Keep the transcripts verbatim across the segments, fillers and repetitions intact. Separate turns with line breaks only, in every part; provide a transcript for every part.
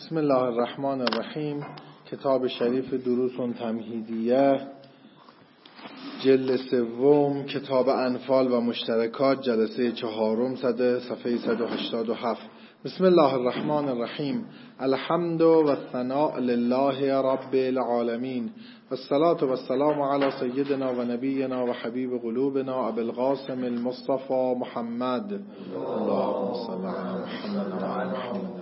بسم الله الرحمن الرحیم. کتاب شریف دروس تمهیدیه، جلد سوم، کتاب انفال و مشترکات، جلسه چهارم، صد صفحه صد و هشتاد و هفت. بسم الله الرحمن الرحیم. الحمد و الثناء لله رب العالمین و الصلاة و السلام علی سیدنا و نبینا و حبیب قلوبنا ابی القاسم المصطفى محمد. اللهم صل علی محمد و علی محمد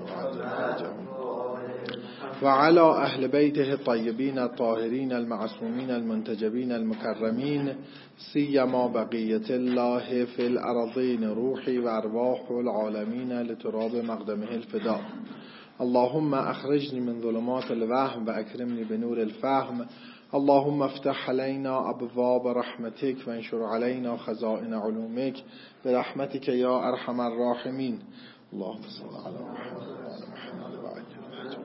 و علی اهل بیته الطیبین الطاهرین المعصومین المنتجبین المکرمین، سیما بقیت الله فی الارضین، روحی و ارواح العالمین لتراب مقدمه الفداء. اللهم اخرجنی من ظلمات الوهم و اکرمنی بنور الفهم. اللهم افتح علينا ابواب رحمتك و انشر علينا خزائن علومك برحمتك یا ارحم الراحمین. اللهم صل علی محمد و علی محمد و علی.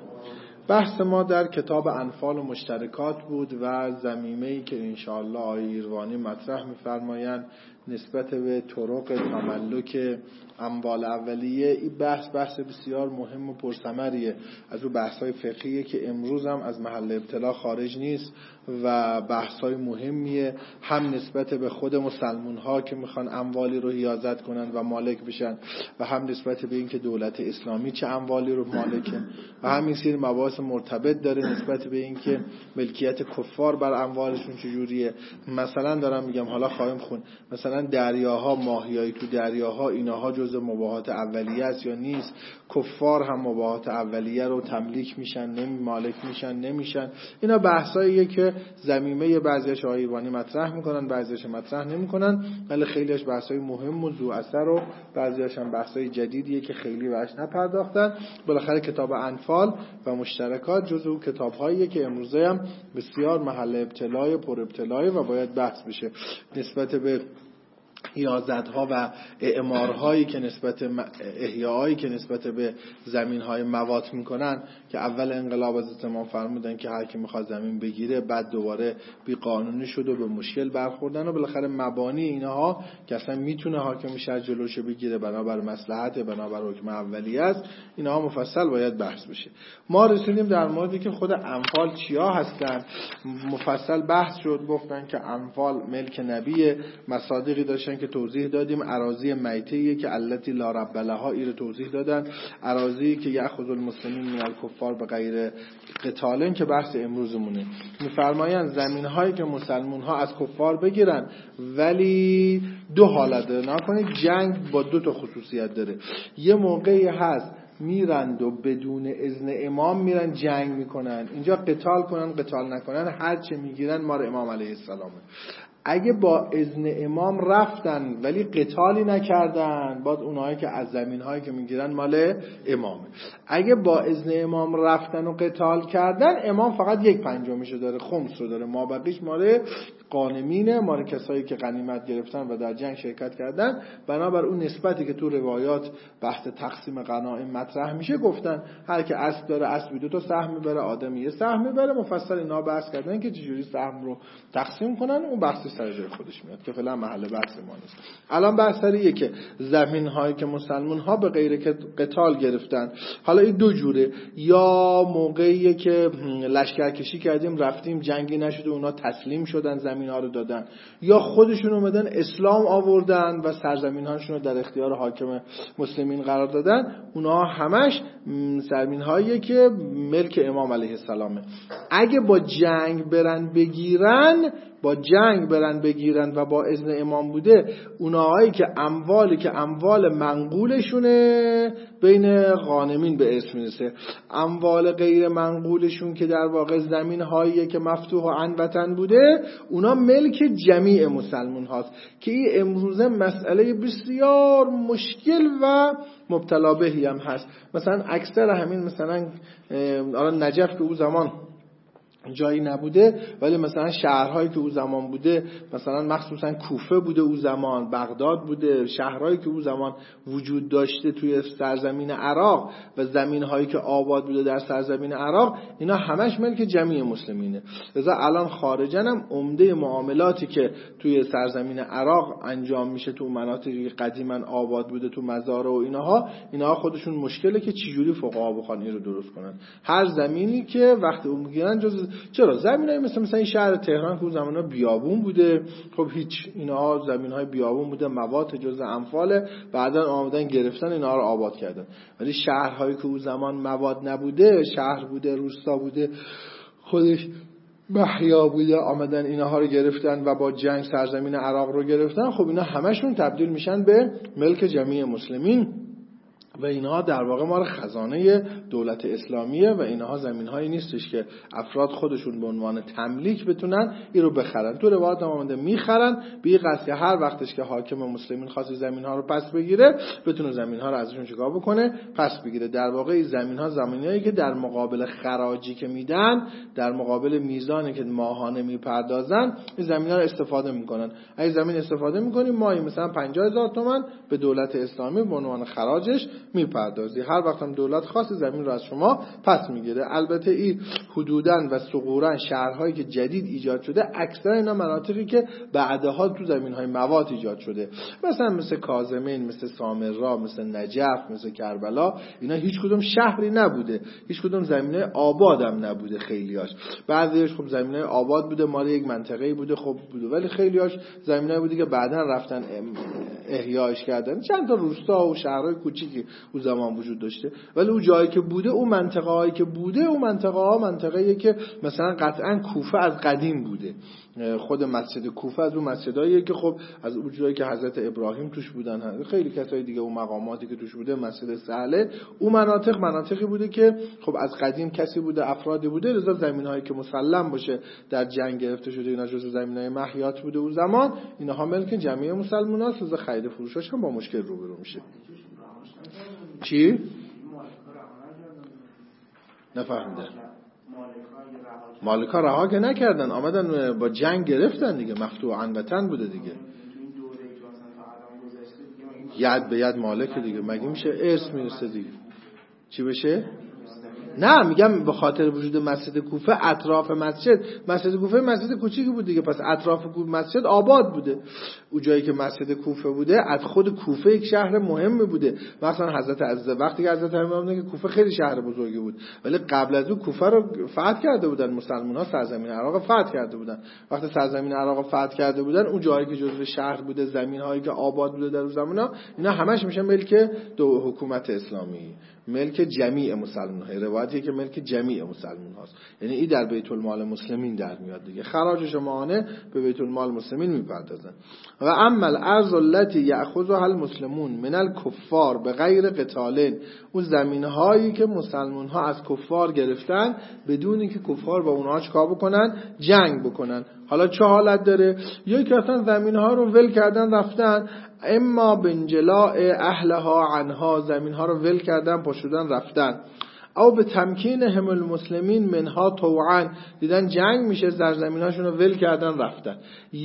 بحث ما در کتاب انفال و مشترکات بود و ضمیمه‌ای که انشاءالله آقای ایروانی مطرح می‌فرمایند نسبت به طرق تملک اموال اولیه. این بحث بحث بسیار مهم و پرثمریه، از اون بحث‌های فقهیه که امروز هم از محل ابتلا خارج نیست و بحث‌های مهمیه، هم نسبت به خود مسلمان‌ها که میخوان اموالی رو حیازت کنن و مالک بشن و هم نسبت به اینکه دولت اسلامی چه اموالی رو مالکه و هم این سری مباحث مرتبط داره نسبت به اینکه ملکیت کفار بر اموالشون چجوریه. مثلا دارم میگم، حالا خواهیم خون، مثلا دریاها، ماهیایی تو دریاها، اینها جزء مباحات اولیه است یا نیست. کفار هم مباحات اولیه رو تملیک میشن، نمی مالک میشن، نمیشن. اینا بحثاییه که ضمیمه بعضیش آقای ایروانی مطرح میکنن، بعضیش مطرح نمیکنن، ولی خیلیش بحثای مهم و ذو اثر و بعضیش هم بحثای جدیدیه که خیلی بهش نپرداختن. بالاخره کتاب انفال و مشترکات جزو کتاب‌هاییه که امروزه هم بسیار محل ابتلای، پر ابتلای و باید بحث بشه نسبت به حیازت‌ها و اعمارهایی که نسبت احیاهایی که نسبت به زمین‌های موات میکنن، که اول انقلاب از امام فرمودن که هر کی میخواد زمین بگیره، بعد دوباره بی قانونی شد و به مشکل برخوردن و بالاخره مبانی اینها که اصلا میتونه حاکم شهر جلوشو بگیره بنابر مصلحت، بنابر حکم اولیه است، اینها مفصل باید بحث بشه. ما رسیدیم در موردی که خود انفال چیا هستن، مفصل بحث شد. گفتن که انفال ملک نبی، مصادیقی داشتن که توضیح دادیم. اراضی میته‌ای که التی لا رب لها، این رو توضیح دادن. اراضی که یأخذ المسلمین من الکفار به غیر قتال، که بحث امروزمونه. میفرمایند زمین‌هایی که مسلمان‌ها از کفار بگیرن، ولی دو حالت داره. نکنید جنگ با دو تا خصوصیت داره. یه موقعی هست میرند و بدون اذن امام میرن جنگ میکنن، اینجا قتال کنن قتال نکنن، هر چه میگیرن مال امام علیه السلامه. اگه با اذن امام رفتن ولی قتالی نکردن، باید اونهایی که از زمینهایی که میگیرن مال امامه. اگه با اذن امام رفتن و قتال کردن، امام فقط یک پنجمیشو داره، خمس رو داره، ما بقیش مال غانمینه، مال کسایی که غنیمت گرفتن و در جنگ شرکت کردن. بنابر اون نسبتی که تو روایات بحث تقسیم غنایم مطرح میشه، گفتن هر که اسب داره اسبی دو تا سهم میبره، آدمی یه سهم میبره. مفصل اینا بحث کردن که چجوری سهم رو تقسیم کنن، اون بحث سر جای خودش میاد که فعلا محل بحث ما نیست. الان بحث سریه که زمین هایی که مسلمان ها به غیر قتال گرفتن، حالا این دو جوره، یا موقعیه که لشکرکشی کردیم رفتیم جنگی نشده اونا تسلیم شدن زمین ها رو دادن، یا خودشون اومدن اسلام آوردن و سرزمین هاشون رو در اختیار حاکم مسلمین قرار دادن. اونا همش زمین هاییه که ملک امام علیه السلامه. اگه با جنگ برن بگیرن با جنگ برن بگیرن و با اذن امام بوده، اونهایی که اموالی که اموال منقولشونه بین غانمین به اسم میرسه. اموال غیر منقولشون که در واقع زمین هایی که مفتوح و عن وطن بوده، اونا ملک جمیع مسلمان هاست، که این امروزه مسئله بسیار مشکل و مبتلا بهی هم هست. مثلا اکثر همین مثلا آره نجف که او زمان جایی نبوده، ولی مثلا شهرهایی که او زمان بوده، مثلا مخصوصا کوفه بوده او زمان، بغداد بوده، شهرهایی که او زمان وجود داشته توی سرزمین عراق و زمینهایی که آباد بوده در سرزمین عراق، اینا همش ملک جمعی مسلمینه. لذا الان خارجاً هم عمده معاملاتی که توی سرزمین عراق انجام میشه تو مناطقی که قدیما آباد بوده، تو مزارع و اینها، اینها خودشون مشکله که چجوری فقها بخوان این رو درست کنن. هر زمینی که وقتی اون میگیرن جز چرا زمینای مثل مثلا این شهر تهران که اون زمانا بیابون بوده، خب هیچ، اینها زمینهای بیابون بوده، مواد جز انفاله، بعدن آمدن گرفتن اینها رو آباد کردن. ولی شهرهایی که اون زمان مواد نبوده، شهر بوده، روستا بوده، خودش محیا بوده، آمدن اینها رو گرفتن و با جنگ سرزمین عراق رو گرفتن، خب اینا همشون تبدیل میشن به ملک جمعی مسلمین و اینها در واقع ما خزانه دولت اسلامیه و اینها زمین‌هایی نیستش که افراد خودشون به عنوان تملیک بتونن این رو بخرن. تو روایت هم آمده میخرن به این قصد که هر وقتش که حاکم مسلمین خواست زمین‌ها رو پس بگیره، بتونه زمین‌ها رو ازشون چیکار بکنه، پس بگیره. در واقع این زمین‌ها زمینایی که در مقابل خراجی که میدن، در مقابل میزانی که ماهانه میپردازن، این زمین‌ها رو استفاده میکنن. اگه زمین استفاده میکنیم ماهی مثلا پنجاه هزار تومان به دولت اسلامی به عنوان خراجش میپردازی، هر وقت هم دولت خاص زمین رو از شما پس میگیره. البته این حدوداً و ثغوراً شهرهایی که جدید ایجاد شده، اکثر اینا مناطقی که بعدها تو زمینهای مواد ایجاد شده، مثلا مثل کاظمین، مثل سامرا، مثل نجف، مثل کربلا، اینا هیچ کدوم شهری نبوده، هیچ کدوم زمینه آباد هم نبوده. خیلیاش بعضیش خب زمینه آباد بوده، مال یک منطقه‌ای بوده، خب بوده، ولی خیلیاش زمینه بوده که بعداً رفتن احیاش کردن. چند تا روستا و شهرهای کوچیکی اون زمان وجود داشته، ولی اون جایی که بوده، اون منطقه هایی که بوده، اون منطقه ها منطقه‌ایه که مثلا قطعا کوفه از قدیم بوده. خود مسجد کوفه از اون مسجداییه که خب از اون جایی که حضرت ابراهیم توش بودن، خیلی کسای دیگه اون مقاماتی که توش بوده، مسجد سهله، اون مناطق مناطقی بوده که خب از قدیم کسی بوده، افرادی بوده. لذا زمین‌هایی که مسلم باشه در جنگ گرفته شده، اینا جزو زمین‌های محیات بوده اون زمان، اینها ملک جمعی مسلماناست. لذا خرید فروشش هم با مشکل روبرو میشه. چی؟ نفهمیدم. مالکا رها که نکردن، آمدن با جنگ گرفتن دیگه، مفتوحاً وطن بوده دیگه، ید به ید مالک دیگه، مگه میشه ارث میرسه دیگه؟ چی بشه؟ نه میگم به خاطر وجود مسجد کوفه، اطراف مسجد، مسجد کوفه مسجد کوچیکی بود دیگه، پس اطراف مسجد آباد بوده. اون جایی که مسجد کوفه بوده، از خود کوفه یک شهر مهمی بوده. مثلا حضرت عزیزه وقتی که حضرت امام میگه کوفه خیلی شهر بزرگی بود، ولی قبل از اون کوفه رو فتح کرده بودن مسلمان‌ها، سرزمین عراق فتح کرده بودن. وقتی سرزمین عراق فتح کرده بودن، اون جایی که جزو شهر بوده، زمین‌هایی که آباد بوده در اون زمانا، اینا همش میشه ملک دو حکومت اسلامی، ملک جمیع مسلمان‌ها. روایتی که ملک جمیع مسلمان هاست، یعنی این در بیت المال مسلمین در میاد دیگه، خراجش ماهانه به بیت المال مسلمین میپردازن. و اما الارض التي یاخذها المسلمون من الکفار بغیر قتال، اون زمین‌هایی که مسلمان ها از کفار گرفتن بدون اینکه کفار با اونها چیکار بکنن، جنگ بکنن. حالا چه حالت داره؟ یا که اصلا زمین‌ها رو ول کردن رفتن، اما بنجلاء اهلها عنها، زمین‌ها رو ول کردن پاشدن رفتن، او به تمکین هم المسلمین منها طوعا، دیدن جنگ میشه سرزمیناشون رو ول کردن رفتن،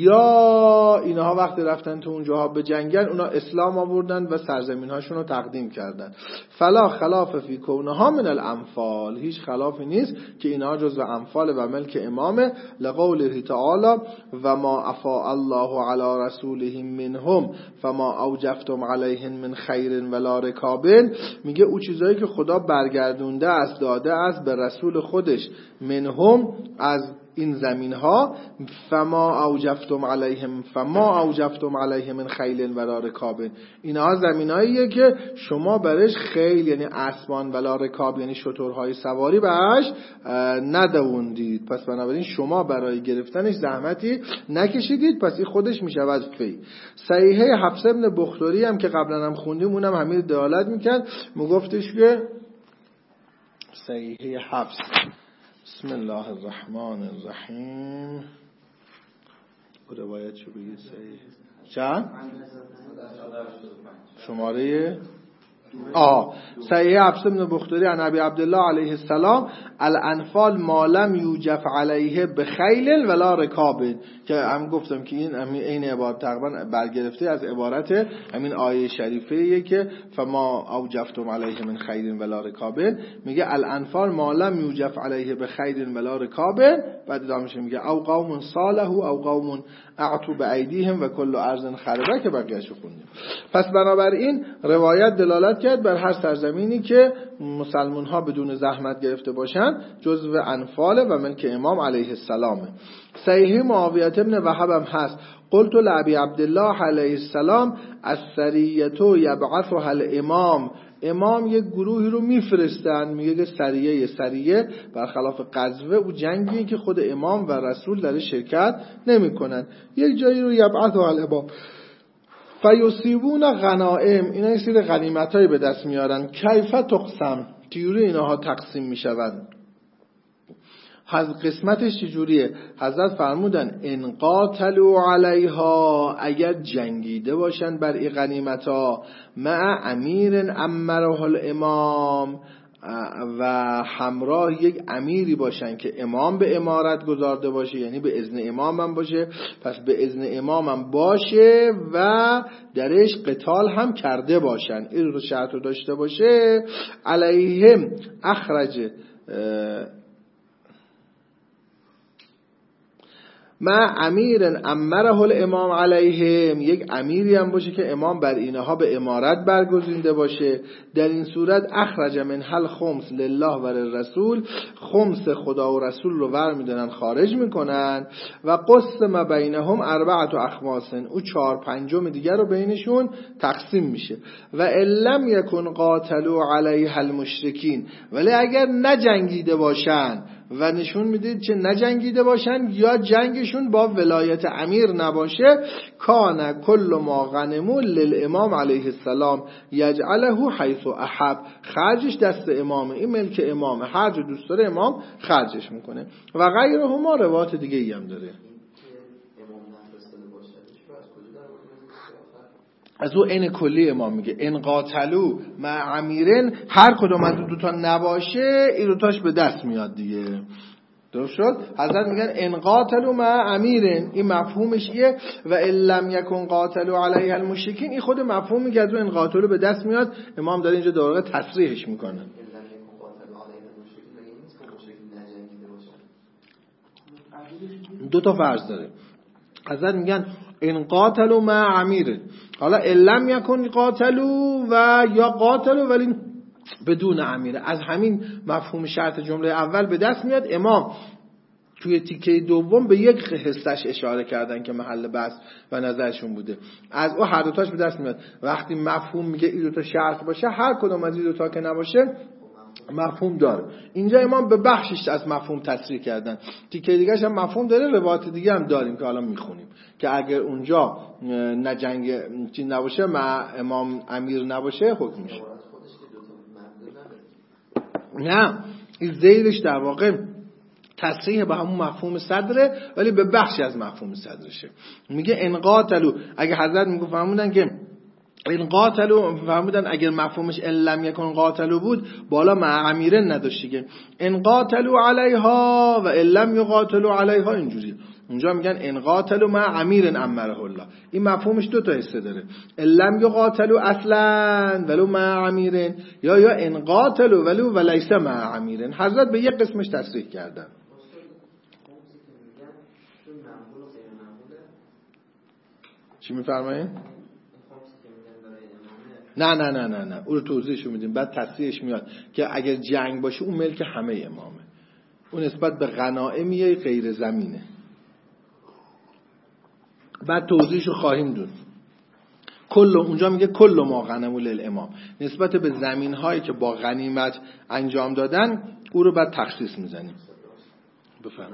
یا اینها وقتی رفتن تو اونجاها به جنگن، اونا اسلام آوردن و سرزمیناشون رو تقدیم کردن. فلا خلاف فی کونها من الانفال، هیچ خلافی نیست که اینها جزو انفال و ملک امامه، لقوله تعالی و ما افاء الله علی رسوله منهم فما اوجفتم علیهن من خیر ولا رکاب، میگه او چیزایی که خدا برگردون است داده است به رسول خودش، منهم از این زمین ها، فما اوجفتم علیهم فما اوجفتم علیهم من خیل ولا رکاب، اینها زمیناییه که شما برش خیل یعنی اسبان ولا رکاب یعنی شترهای سواری بهش ندووندید، پس بنابراین شما برای گرفتنش زحمتی نکشیدید، پس این خودش میشود فی. صحیحه حفص ابن بختری هم که قبلا هم خوندیم، اونم همین دلالت میکرد، میگفتش که صحیحه حفص، بسم الله الرحمن الرحیم، روایت شو بگید صحیح چند؟ شماره آه صحیح حفص بن بختری عن ابی عبدالله علیه السلام الانفال ما لم یوجف علیه بخیل ولا رکاب، که هم گفتم که این این عبارت تقریبا برگرفته از عبارت همین آیه شریفه که فما اوجفتم علیه من خیل ولا رکاب، میگه الانفال ما لم یوجف علیه بخیل ولا رکاب، بعد ادامهش میگه او قوم صالح او قوم اعتوا بایدیهم و کل ارض خربه، که بقیه‌اشو خوندیم. پس بنابراین روایت دلالت کرد بر هر سرزمینی که مسلمان ها بدون زحمت گرفته باشن جزو انفال و ملک امام علیه السلام. صحیح معاویه بن وهب هم هست قلت لابی عبدالله علیه السلام السریه یبعثها الامام، امام یک گروهی رو میفرستن، میگه که سریه سریه برخلاف غزوه و جنگی که خود امام و رسول در شرکت نمیکنن، یک جایی رو یبعثها الامام فیصیبون غنائم، اینا یه سری غنیمتایی به دست میارن، کیف تقسم، چجوری اینها تقسیم میشوند، از قسمتش چجوریه؟ حضرت فرمودن ان قاتلوا علیها، اگر جنگیده باشن بر این غنیمتا، مع امیر امره الامام، و همراه یک امیری باشن که امام به امارت گذارده باشه، یعنی به اذن امام هم باشه، پس به اذن امام هم باشه و درش قتال هم کرده باشن، این رو شرط رو داشته باشه. علیهم اخرج ما امیر امره الامام علیهم، یک امیری هم باشه که امام بر اینها به امارت برگزیده باشه. در این صورت اخرج من هل خمس لله و للرسول، خمس خدا و رسول رو ور میدونن خارج میکنن، و قسم بینهم اربعه اخماس، او چهار پنجم دیگر رو بینشون تقسیم میشه. و لم یکن قاتلوا علیه المشرکین، ولی اگر نجنگیده باشن، و نشون میدید چه نجنگیده باشن یا جنگشون با ولایت امیر نباشه، کان کل ما غنمو للامام علیه السلام یجعله حیث احب، خرجش دست امامه، این ملک امامه، هر جا دوست داره امام خرجش میکنه. و غیره ما روایت دیگه ای هم داره. از او این کلی امام میگه ان قاتلو مع امیرن، هر کدوم از دو تا نباشه این دو تاش به دست میاد دیگه. درست شد؟ حضرت میگن ان قاتلو مع امیرن، این مفهومش ایه. و ان لم یکن قاتلو علیه المشرکین، این خود مفهومی که از ان قاتلو به دست میاد، امام داره اینجا دوره تصریحش میکنه. دو تا فرض داره. حضرت میگن ان قاتلوا مع امیر، حالا لم یکن قاتلوا و یا قاتلوا ولی بدون امیر، از همین مفهوم شرط جمله اول به دست میاد. امام توی تیکه دوم به یک حصهش اشاره کردن که محل بحث و نظرشون بوده، از او هر دوتاش به دست میاد. وقتی مفهوم میگه این دوتا شرط باشه، هر کدوم از این دوتا که نباشه مفهوم داره. اینجا امام به بخشش از مفهوم تصریح کردن، تیکه دیگه‌ش هم مفهوم داره. روایت دیگه هم داریم که حالا میخونیم که اگر اونجا نه جنگ چی نباشه، مع امام امیر نباشه، حکم میشه. نه، این زیرش در واقع تصریح به همون مفهوم صدره، ولی به بخشی از مفهوم صدرشه. میگه ان قاتلوا، اگه حضرت میگه فرمودن که این قاتلو، فهمیدن اگر مفهومش ان لم یکن قاتلو بود، بالا مع امیرن نداشت دیگه. ان قاتلو علیها و ان لم یقاتلوا علیها، اینجوری. اونجا میگن ان قاتلوا مع امیر امره الله، این مفهومش دو تا حصه داره، ان لم یقاتلوا اصلا ولو مع امیر، یا یا ان قاتلوا ولو ولیس مع امیر. حضرت به یک قسمش تصریح کردن. چی میفرمایید؟ نه نه نه نه نه، اون رو توضیحشو میدیم، بعد تصریحش میاد که اگر جنگ باشه اون ملک همه امامه، اون نسبت به غنائمیه غیر زمینه، بعد توضیحشو خواهیم داد. کل اونجا میگه کل ما غنمو للامام، نسبت به زمین هایی که با غنیمت انجام دادن او رو بعد تخصیص میزنیم. بفهم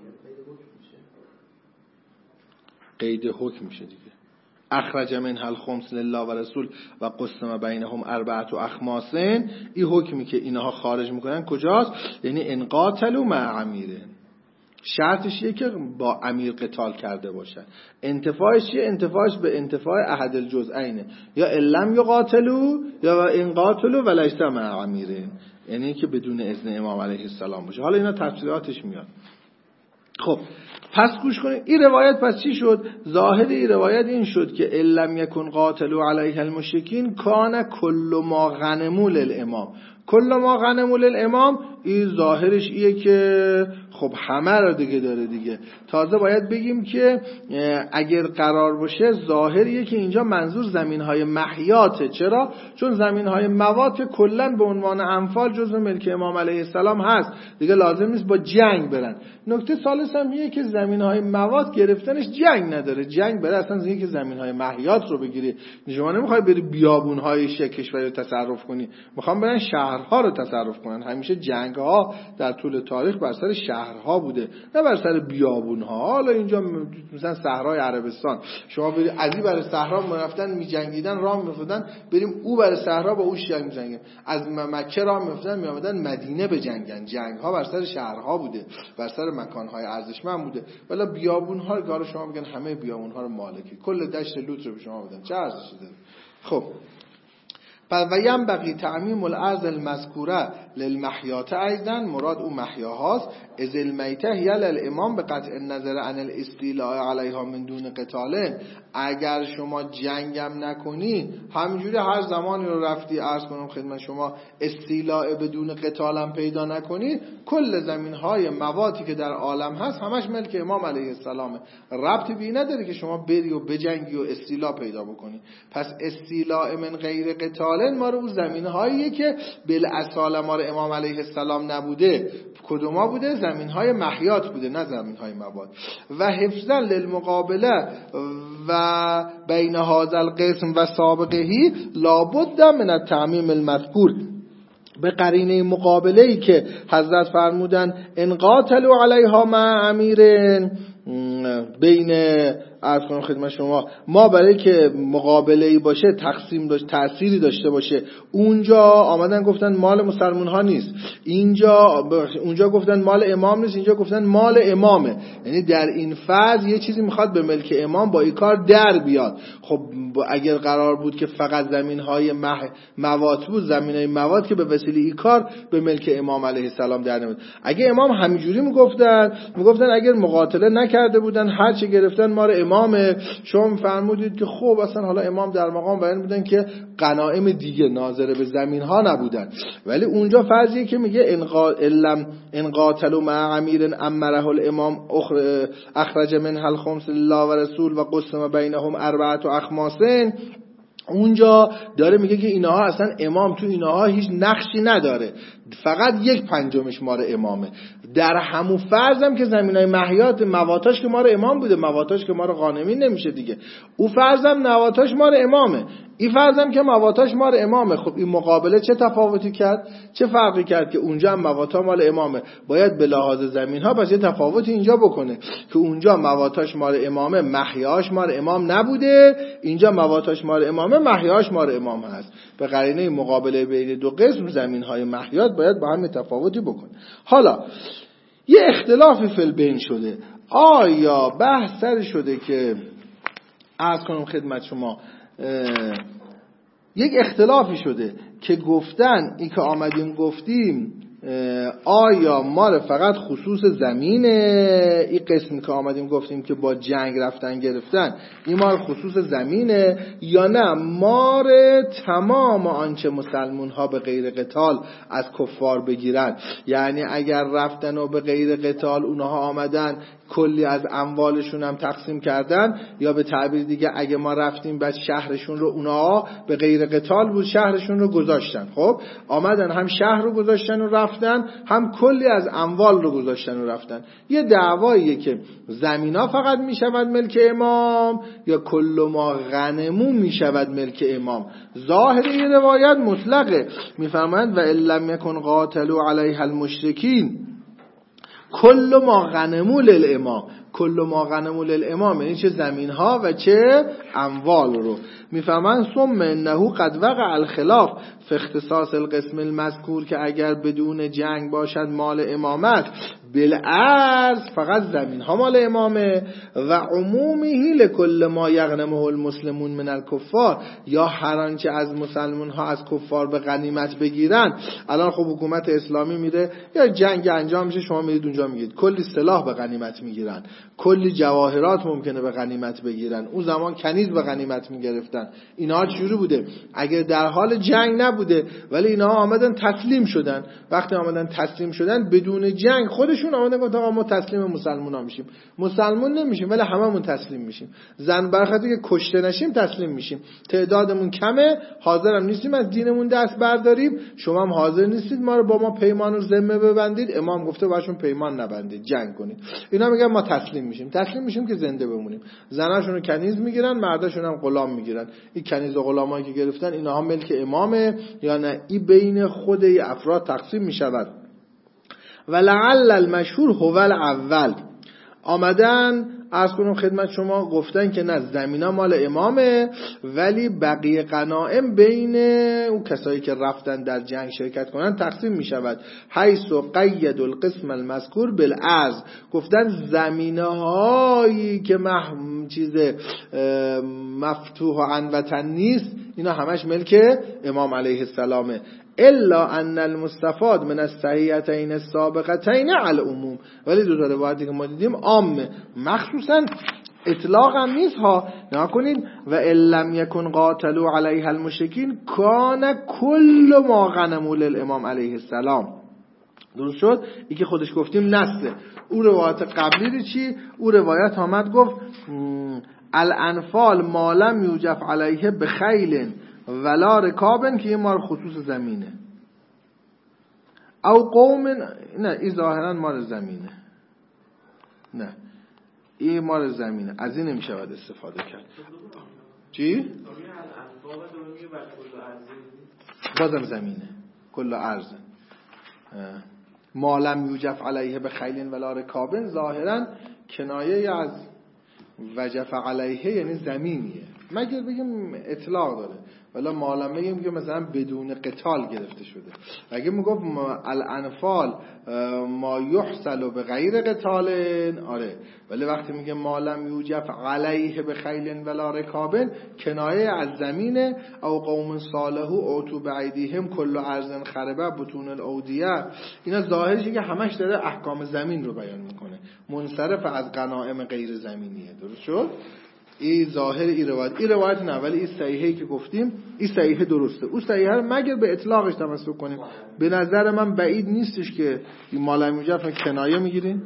قید حکم میشه دیگه. اخرج من هل خمس لله و رسول و قسم بینهم اربعه اخماسن، این حکمی که اینها خارج میکنن کجاست؟ یعنی ان قاتلوا مع امیر، شرطش یه که با امیر قتال کرده باشن. انتفاعش چیه؟ انتفاعش به انتفاع احد الجزئینه، یا الم یقاتلوا یا ان قاتلوا ولیس مع امیرین، یعنی که بدون اذن امام علیه السلام باشه. حالا اینا تفصیلاتش میاد. خب پس گوش کنید این روایت پس چی شد؟ ظاهر این روایت این شد که الم یکن قاتلوا علیه المشرکین کان کل ما غنموا للامام. کل ما غنموا للامام این ظاهرش ایه که خب همه را دیگه داره دیگه. تازه باید بگیم که اگر قرار باشه ظاهریه که اینجا منظور زمینهای محیاته. چرا؟ چون زمینهای موات کلن به عنوان انفال جزء ملک امام علیه السلام هست دیگه، لازم نیست با جنگ برن. نکته ثالث هم اینه که زمینهای موات گرفتنش جنگ نداره. جنگ بره اصلا اینه که زمینهای محیات رو بگیری. شما نمیخوای بری بیابونهای کشور رو تصرف کنی، میخوام برن شهرها رو تصرف کنن. همیشه جنگ ها در طول تاریخ بر سر شهرها بوده نه بر سر بیابونها. حالا اینجا مثلا صحرای عربستان شما برید از این برای صحرا میرفتن میجنگیدن راه میافتادن، بریم او برای صحرا با او جنگ میجنگن. از مکه راه میافتادن میآمدن مدینه بجنگن. جنگ ها بر سر شهرها بوده، بر سر مکان های ارزشمند بوده. ولی بیابونها رو گار شما بگن همه بیابونها رو مالکی کل دشت لوط رو به شما بدن چه ارزشی داره؟ خب و ینبغی تعمیم الارض المذکوره للمحیات ایضا، مراد او محیاهاست. از المیته هی للامام به قطع النظر عن الاستیلاء علیها من دون قتال. اگر شما جنگم نکنی همینجوری هر زمانی رو رفتی عرض کنم خدمت شما استیلاء بدون قتالم پیدا نکنی، کل زمین های مواتی که در عالم هست همش ملک امام علیه السلامه. ربطی بی نداره که شما بری و بجنگی و استیلاء پیدا بکنی. پس استیلاء من غیر قتال ما رو زمینه هاییه که بالاصاله ما رو امام علیه السلام نبوده. کدوما بوده؟ زمین های محیات بوده نه زمین های مواد. و حفظا للمقابله و بین هذا القسم و سابقهی لابد من التعمیم المذکور، به قرینه مقابله ای که حضرت فرمودن ان قاتلوا علیها مع امیرن، بین عرض کنم خدمت شما ما برای که مقابله‌ای باشه تقسیم داشت تأثیری داشته باشه، اونجا آمدن گفتن مال مسلمان ها نیست، اینجا اونجا گفتن مال امام نیست، اینجا گفتن مال امامه. یعنی در این فاز یه چیزی میخواد به ملک امام با این کار در بیاد. خب اگر قرار بود که فقط زمین‌های مح... موات بود، زمین‌های موات که به وسیله این کار به ملک امام علیه السلام در نمیاد. اگه امام همینجوری میگفتن میگفتن اگر مقاتله نکرده بودن هر چه گرفتن مال امامه، شما فرمودید که خب اصلا حالا امام در مقام بیان بودن که غنایم دیگه ناظر به زمین ها نبودن. ولی اونجا فرضیه که میگه ان قاتلوا مع امیر امره الامام اخرج منها الخمس لله و رسول و قسم بینهم اربعه اخماسین. اونجا داره میگه که اینها اصلا امام تو اینها هیچ نقشی نداره، فقط یک پنجمش مال امامه. در همون فرضم که زمینای محیات مواتاش که مال امام بوده، مواتاش که مال غانمین نمیشه دیگه. او فرضم مواتاش مال امامه، این فرضم که مواتاش مال امامه. خب این مقابله چه تفاوتی کرد؟ چه فرقی کرد که اونجا هم مواتا مال امامه؟ باید به لحاظ زمین ها پس یه تفاوتی اینجا بکنه که اونجا مواتاش مال امامه، محیاش مال امام نبوده، اینجا مواتاش مال امامه، محیاش مال امام هست. به قرینه مقابله بین دو قسم زمین های محیات باید با هم تفاوتی بکنه. حالا یه اختلافی فی البین شده. آیا بحث سر شده که عرض کنم خدمت شما یک اختلافی شده که گفتن این که آمدیم گفتیم آیا ما فقط خصوص زمینه، این قسمی که آمدیم گفتیم که با جنگ رفتن گرفتن این مال خصوص زمینه، یا نه مار تمام آنچه مسلمون ها به غیر قتال از کفار بگیرن؟ یعنی اگر رفتن و به غیر قتال اونها آمدن کلی از اموالشون هم تقسیم کردن، یا به تعبیر دیگه اگه ما رفتیم بعد شهرشون رو اونها به غیر قتال بود شهرشون رو گذاشتن، خب آمدن هم شهر رو گذاشتن و رفتن، هم کلی از اموال رو گذاشتن و رفتن. یه دعواییه که زمینا فقط میشود ملک امام یا کل ما غنمون میشود ملک امام. ظاهر این روایت مطلقه، میفرمایند و لم یکن قاتلوا علیها المشرکین کل ما غنموا للامام. کل ما غنموا للامام یعنی چه زمین ها و چه اموال رو. میفهمن ثم انه قد وقع الخلاف فی اختصاص القسم المذکور، که اگر بدون جنگ باشد مال امامت بالعرض فقط زمین ها مال امامه و عمومی لکل ما یغنمه المسلمون من الکفار، یا هر آنچه از مسلمون ها از کفار به غنیمت بگیرن. الان خب حکومت اسلامی میره یا جنگ انجام میشه، شما میرید اونجا میگید کلی سلاح به غنیمت میگیرن، کلی جواهرات ممکنه به غنیمت بگیرن. اون زمان کنیز به غنیمت میگرفتن. اینها چجوری بوده؟ اگر در حال جنگ نبوده ولی اینها آمدن تسلیم شدن. وقتی آمدن تسلیم شدن بدون جنگ خودشون آمدن گفتن آقا ما تسلیم مسلمونا میشیم. مسلمون نمیشیم ولی هممون تسلیم میشیم. زن برخاطر که کشته نشیم تسلیم میشیم. تعدادمون کمه، حاضرم نیستیم از دینمون دست برداریم، شما هم حاضر نیستید ما رو با ما پیمان و ذمه ببندید. امام گفته باشون پیمان نبندید، جنگ کنید. اینا میگن ما تسلیم میشیم. تسلیم میشیم که زنده بمونیم. زناشون رو کنیز میگیرن، مرداشون هم غلام میگیرن. این کنیز و غلامایی که گرفتن اینها هم ملک امامه یا نه؟ این بین خود افراد تقسیم میشود. ولعل المشهور هو الاول. آمدن عرض کنم خدمت شما گفتن که نه، زمینا مال امامه ولی بقیه غنایم بین اون کسایی که رفتن در جنگ شرکت کنن تقسیم می شود. حیث قید القسم المذکور بالعرض. گفتن زمینه هایی که مح... چیز مفتوح عن وطن نیست اینا همش ملک امام علیه السلامه. الا ان المستفاد من الصحیحتین السابقتین علی العموم. ولی دو تا روایتی که ما دیدیم عامه، مخصوصا اطلاق هم نیست ها. نکنید و لم یکن قاتلوا علیها المشرکین کان کل ما غنموا للامام علیه السلام. درست شد؟ این که خودش گفتیم نسه. او روایت قبلی چی؟ او روایت آمد گفت الانفال ما لم یوجف علیه بخیل ولا رکابن، که این مال خصوص زمینه. او قوم، نه این ظاهرا مال زمینه، نه این مال زمینه، از این نمیشه باید استفاده کرد. چی؟ بازم زمینه، کل ارض. ما لم یوجف علیه بخیل ولا رکابن ظاهرا کنایه از وجف علیه یعنی زمینیه، مگر بگیم اطلاق داره. ولی معلم بگیم که مثلا بدون قتال گرفته شده. اگه میگفت الانفال ما یحصل به غیر قتال، آره، ولی وقتی میگه معلم یوجف علیه به خیل ولا رکابن کنایه از زمینه. او قوم صالحو اوتو بعیدیهم کل ارض خربه بطون الاودیه. اینا ظاهرشه که همش داره احکام زمین رو بیان میکنه، منصرف از غنایم غیر زمینیه. درست شد؟ این ظاهر این روایت، این روایت نه ولی این صحیحی که گفتیم این صحیح درسته. اون صحیح رو مگر به اطلاقش تمسک کنیم. به نظر من بعید نیستش که این مال موجب کنایه میگیرین.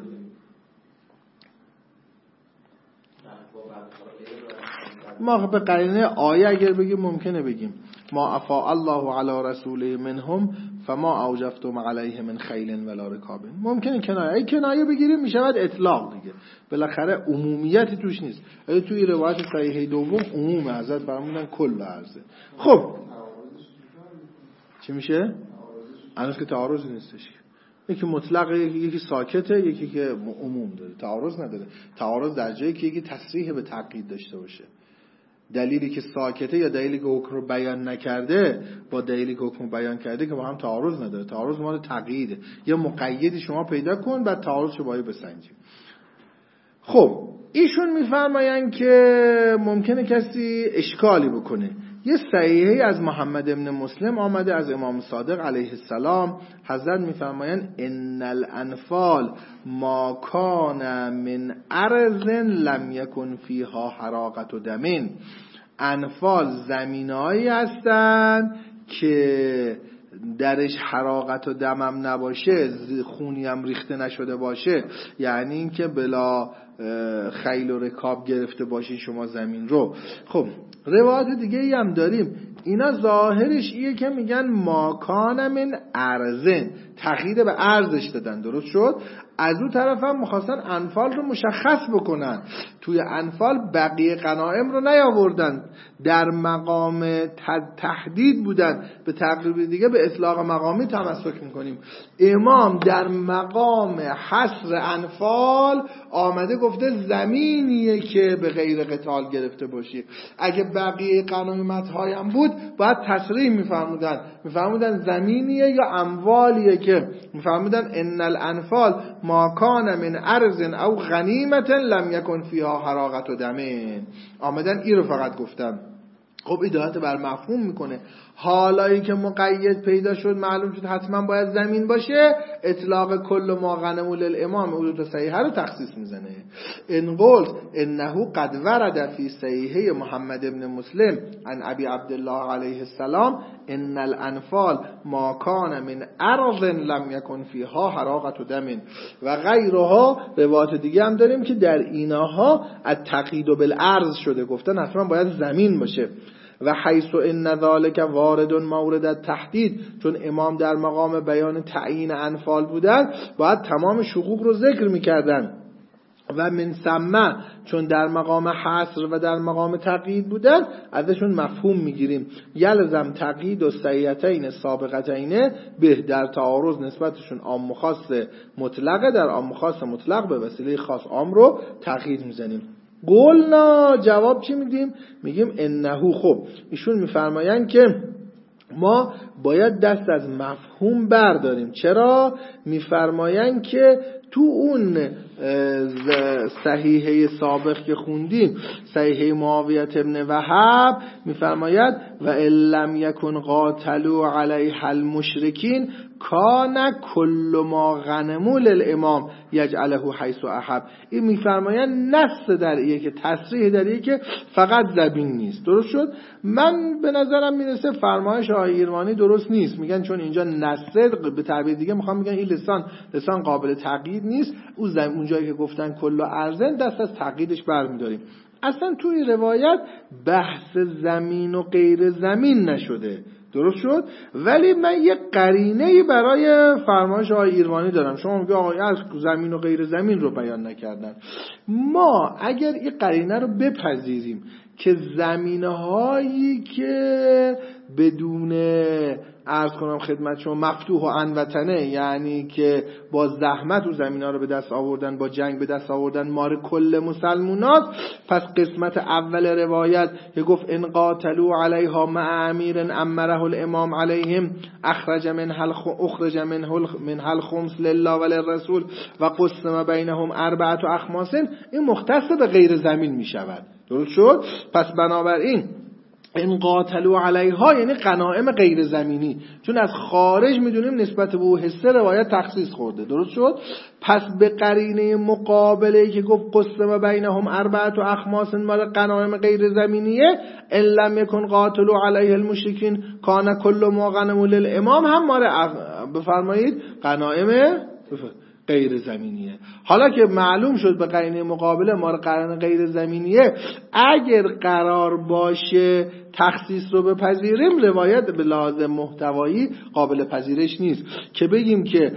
ما به قرینه آیه اگر بگیم ممکنه بگیم ما افا الله علی رسوله منهم فما اوجفتم علیه من خیل ولا رکاب. ممکنه کنایه، ای کنایه بگیریم میشود اطلاق دیگه، بالاخره عمومیتی توش نیست. ولی توی روایت صحیح دوم عموم حضرت فرمودن کل عرضه. خب چی میشه؟ الان که تعارض نیستش، یکی مطلق یکی ساکته، یکی که عموم داره، تعارض نداره. تعارض در جایی که یکی تصریح به تقیید داشته باشه. دلیلی که ساکته یا دلیلی که حکم رو بیان نکرده با دلیلی که حکم بیان کرده که با هم تعارض نداره. تعارض مال تقییده. یا مقیدی شما پیدا کن بعد تعارض رو باید بسنجیم. خب ایشون میفرمایند که ممکنه کسی اشکالی بکنه. یه صحیحه از محمد ابن مسلم آمده از امام صادق علیه السلام. حضرت میفرمایند ان الانفال ما کان من ارض لم یکن فیها حراقت و دمین. انفال زمینایی هستند که درش حراقت و دمم نباشه، خونی هم ریخته نشده باشه، یعنی این که بلا خیل و رکاب گرفته باشی شما زمین رو. خب روایت دیگه ای هم داریم، اینا ظاهرش ایه که میگن ماکان من ارزن، تغییر به ارزش دادن. درست شد؟ از اون طرف هم میخواستن انفال رو مشخص بکنن، توی انفال بقیه غنایم رو نیاوردن، در مقام تحدید بودن. به تقریب دیگه به اطلاق مقامی تمسک میکنیم. امام در مقام حصر انفال آمده گفته زمینیه که به غیر قتال گرفته باشی. اگه بقیه غنیمت هایم بود باید تصریح میفرمودن میفرمودن زمینیه یا اموالیه که میفرمودن ان الانفال ما کان من ارض او غنیمت لم یکن فیها حراقت و دم، آمدن این رو فقط گفتن. خب این دلالت بر مفهوم میکنه. حالایی که مقید پیدا شد معلوم شد حتما باید زمین باشه، اطلاق کل ما غنموا للامام اولو صحیحه رو تخصیص میزنه. ان قلت انه قد ورد فی صحیحه محمد ابن مسلم عن ابی عبدالله علیه السلام ان الانفال ما کان من ارض لم یکن فیها حراقت و دم و غیرها. روایت دیگه هم داریم که در ایناها التقیید بالارض شده، گفتن حتما باید زمین باشه. و حیث ان ذلک وارد مورد التحدید، چون امام در مقام بیان تعیین انفال بودن باید تمام شقوق رو ذکر میکردن. و من ثم چون در مقام حصر و در مقام تقیید بودن ازشون مفهوم میگیریم. یلزم تقیید و صحیحتین سابقتین به، در تعارض نسبتشون عام و خاص مطلقه، در عام و خاص مطلق به وسیله خاص عام رو تقیید میزنیم. قولنا جواب چی میدیم؟ میگیم انهو. خب ایشون میفرمایند که ما باید دست از مفهوم برداریم. چرا؟ میفرمایند که تو اون صحیحه سابق که خوندیم، صحیحه معاویه ابن وهب، میفرماید و لم یکن قاتلوا علیها المشرکین کان کل ما غنموا للامام یجعله حیث احب. این میفرمایند نص در ایه که تصریح در ایه که فقط زمین نیست. درست شد؟ من به نظرم میرسه فرمایش آقای ایرانی درست نیست. میگن چون اینجا نص، به تعبیر دیگه میخوام میگن این لسان لسان قابل تقیید نیست. اون زمین اونجایی که گفتن کل ارزن دست از تقییدش برمیداریم. اصلا توی روایت بحث زمین و غیر زمین نشده. درست شد؟ ولی من یه قرینه‌ای برای فرمایش آقای ایرانی دارم. شما میگه آقای از زمین و غیر زمین رو بیان نکردن. ما اگر این قرینه رو بپذیریم که زمینهایی که بدون عرض کنم خدمت شما مفتوح و انوطنه، یعنی که با زحمت و زمین‌ها رو به دست آوردن، با جنگ به دست آوردن، مار کل مسلمانات، پس قسمت اول روایت که گفت ان قاتلوا علیها مع امیر امره الامام علیهم اخرج منها اخرج منه منها الخمس لله وللرسول و قسم بینهم اربعه اخماس، این مختص به غیر زمین می شود. درست شد؟ پس بنابراین این قاتلوا علیها یعنی غنایم غیر زمینی، چون از خارج میدونیم نسبت به او حصه روایت تخصیص خورده. درست شد؟ پس به قرینه مقابله که گفت قسم بینهم اربعه اخماس مال غنایم غیر زمینیه، ان لم یکن قاتلوا علیه المشرکین کان کل ما غنموا للامام، هم مال بفرمایید غنایم غیر زمینیه. حالا که معلوم شد به قرینه مقابله ما قرینه غیر زمینیه، اگر قرار باشه تخصیص رو بپذیریم، روایت به لحاظ محتوایی قابل پذیرش نیست که بگیم که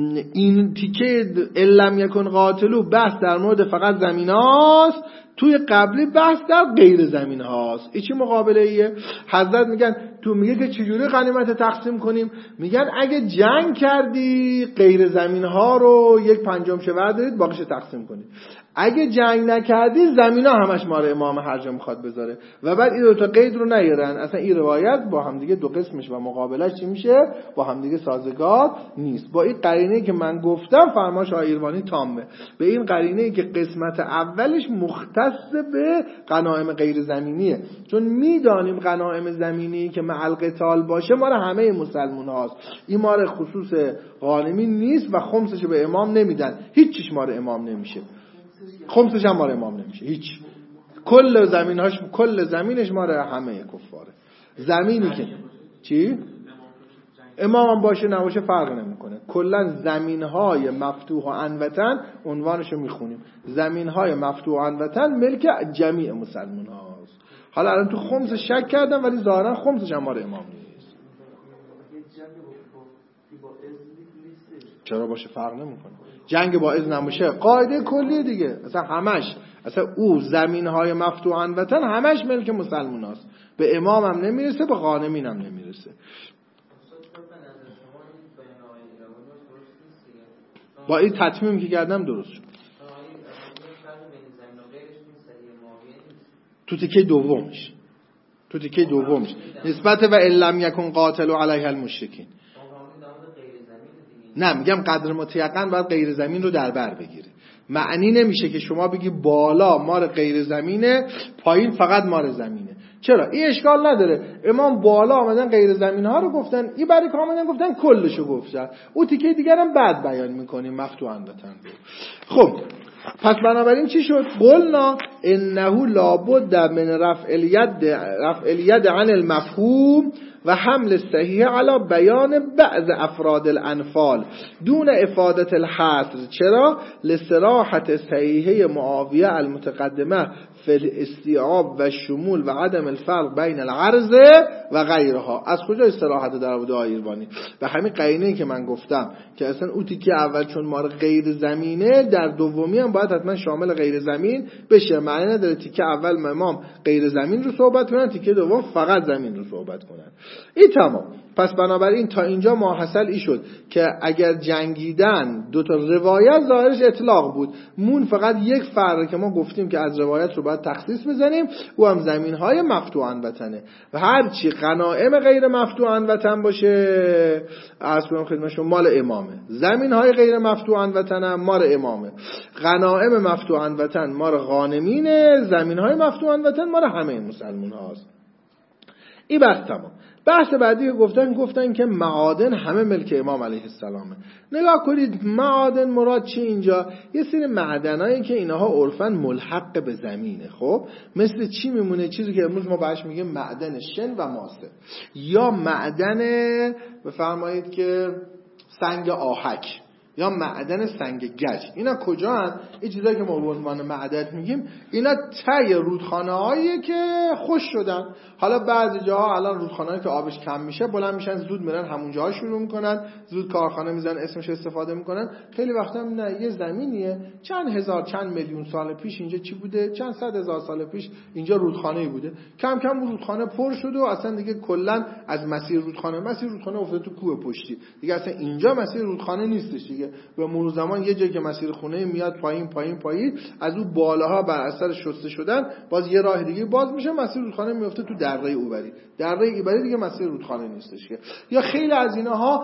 این تیکه علم یکن قاتلو بحث در مورد فقط زمین هاست، توی قبلی بحث در غیر زمین هاست. این چی مقابله ایه؟ حضرت میگن تو میگه که چجوری غنیمت تقسیم کنیم؟ میگن اگه جنگ کردی غیر زمین ها رو یک پنجم شور دارید، باقیش تقسیم کنید. اگه جنگ نکردی زمین ها همش مال امام هر جا میخواد بذاره. و بعد این دو تا قید رو نیارن. اصلا این روایت با هم دیگه دو قسمش و مقابلش چی میشه؟ با هم دیگه سازگار نیست. با این قرینه‌ای که من گفتم فرمایش آقای ایرانی تامه. به این قرینه‌ای که قسمت اولش مختص به غنایم غیر زمینیه، چون میدانیم غنایم زمینی که مع القتال باشه مال همه مسلمان هاست. این مال خصوص غانمین نیست و خمسش به امام نمیدن. هیچ چیش مال امام نمیشه. خمسش هم مال امام نمیشه. هیچ. کل زمیناش کل زمینش مال همه کفاره. زمینی که چی؟ امام باشه نباشه فرق نمیکنه. کلا زمینهای مفتوح و انوطن عنوانشو میخونیم. زمینهای مفتوح و انوطن ملک جمیع مسلمان هاست. حالا الان تو خمس شک کردم ولی ظاهرا خمسش هم مال امام نیست. چرا باشه فرق نمیکنه. جنگ با اذن نموشه قاعده کلی دیگه، اصلا همش اصلا او زمینهای مفتوح انوطن همش ملک مسلمان هاست. به امام هم نمیرسه، به غانمین هم نمیرسه. با این تطمیم که کردم درست شد. تو تیکه دومش تو تیکه دومش نسبت و علم یکن قاتل و علیه المشرکین نه، میگم قدر متیقن باید غیر زمین رو در بر بگیره. معنی نمیشه که شما بگی بالا مار غیر زمینه، پایین فقط مار زمینه. چرا؟ این اشکال نداره. امام بالا آمدن غیر زمین ها رو گفتن، این برای که آمدن گفتن کلشو گفتن، او تیکه دیگر هم بعد بیان میکنیم مفتوحاً بتن. خب پس بنابراین چی شد؟ قلنا انه لابد من رفع الید رفع الید عن المفهوم و حمل صحیح علی بیان بعض افراد الانفال دون افادت الحصر. چرا؟ لصراحت صحیحه معاویه المتقدمه فی الاستیعاب و شمول و عدم الفرق بین العرض و غیرها. از کجا استراحت در بود آیروانی؟ به همین قرینه‌ای که من گفتم که اصلا اون تیکه اول چون ما غیر زمینه، در دومی هم باید حتما شامل غیر زمین بشه. معنی نداره تیکه اول امام غیر زمین رو صحبت کنن، تیکه دوم فقط زمین رو صحبت کنن. این تمام. پس بنابراین تا اینجا ماحصل ای شد که اگر جنگیدن دو تا روایت ظاهرش اطلاق بود، مون فقط یک فرق که ما گفتیم که از روایت رو باید تخصیص بزنیم، او هم زمین‌های مفتوحاً وطنه و هر چی غنایم غیر مفتوحاً وطن باشه عرض کنم خدمت شما مال امامه. زمین‌های غیر مفتوحاً وطن هم مال امامه. غنایم مفتوحاً وطن مال غانمینه، زمین‌های مفتوحاً وطن مال همه مسلمان هاست. این بحث تمام. بحث بعدی گفتن گفتن که معادن همه ملک امام علیه السلامه. نگاه کنید معادن مراد چی اینجا؟ یه سری معدنایی که اینها عرفاً ملحق به زمینه. خب مثل چی میمونه؟ چیزی که امروز ما بهش میگیم معدن شن و ماسه، یا معدن بفرمایید که سنگ آهک، یا معدن سنگ گچ. اینا کجا هستن؟ این چیزایی که ما به عنوان معدن میگیم اینا ته رودخانه‌هایی که خوش شدن. حالا بعضی جاها الان رودخانه‌ای که آبش کم میشه بلند میشن زود میرن همون جاها شروع میکنن، زود کارخانه میزنن اسمش استفاده میکنن. خیلی وقتا نه، یه زمینیه چند هزار چند میلیون سال پیش اینجا چی بوده، چند صد هزار سال پیش اینجا رودخانه‌ای بوده، کم کم رودخانه پر شد و اصلا دیگه کلا از مسیر رودخانه مسیر رودخانه افتاد تو کوه پشتی، دیگه اصلا اینجا مسیر رودخانه نیستش دیگه. به مرور زمان یه جایی که مسیر خونه میاد پایین پایین پایین، از اون بالاها بر اثر شسته شدن باز یه راه دیگه باز میشه، مسیر رودخانه میفته تو دره اوبری. دره ایبری دیگه مسیر رودخانه نیستش که. یا خیلی از اینها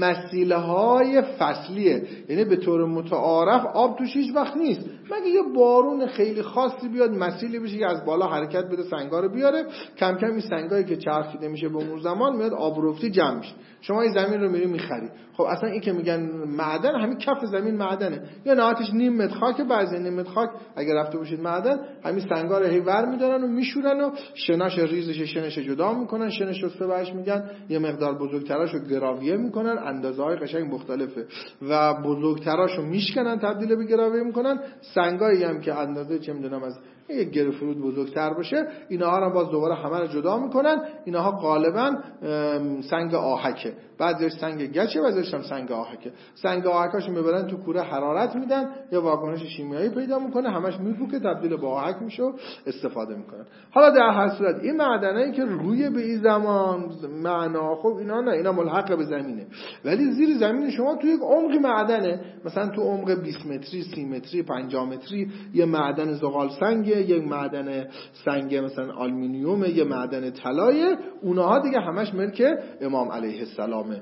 مسیلهای فصلیه، یعنی به طور متعارف آب توش هیچ وقت نیست مگه یه بارون خیلی خاصی بیاد مسیلی بشه که از بالا حرکت بده سنگا رو بیاره، کم کم این سنگایی که چرخیده میشه به مرور زمان میاد آبرفتی جمع میشه، شما این زمین رو میری میخری. خب اصلا این که میگن معدن همین کف زمین معدنه، یا نهایتش نیم متر خاک، بعضی نیم متر خاک اگر رفته باشید معدن، همین سنگا رو هی ور میدارن و میشورن و شناش ریزش شنش جدا میکنن، شنش شسته بهش میگن، یه مقدار بزرگتراشو گراویه میکنن، اندازه‌های قشنگ مختلفه و بزرگتراشو میشکنن تبدیل به گراویه میکنن. سنگایی هم که اندازه چه میدونم از یک گرفرود بزرگتر باشه اینها رو باز دوباره همه رو جدا میکنن. اینها غالبا سنگ آهکه، بعضیش سنگ گچه، بعضیش هم سنگ آهکه. سنگ آهکاشو میبرن تو کوره حرارت میدن، یا واکنش شیمیایی پیدا میکنه، همش میفوکه تبدیل به آهک میشه و استفاده میکنن. حالا در هر صورت این معدنایی که روی به این زمان معنا، خب اینا نه، اینا ملحق به زمینه، ولی زیر زمین شما تو یک عمق معدنه، مثلا تو عمق بیست متری، سی متری، پنجاه متری یه معدن زغال سنگ، یک معدن سنگ مثلا آلومینیوم، یه معدن طلای، اونها دیگه همش ملک امام علیه السلامه.